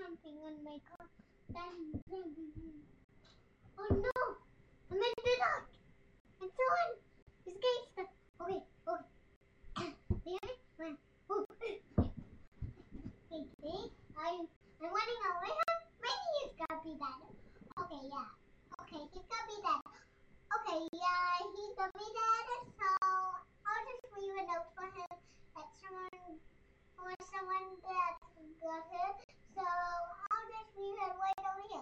jumping on my car. Then oh no! I'm in the dark! And someone escapes the... Okay, okay. There, oh. Okay, I'm running away. Maybe he's gonna be that. Okay, yeah. Okay, he's gonna be that. Okay, yeah, he's gonna be that.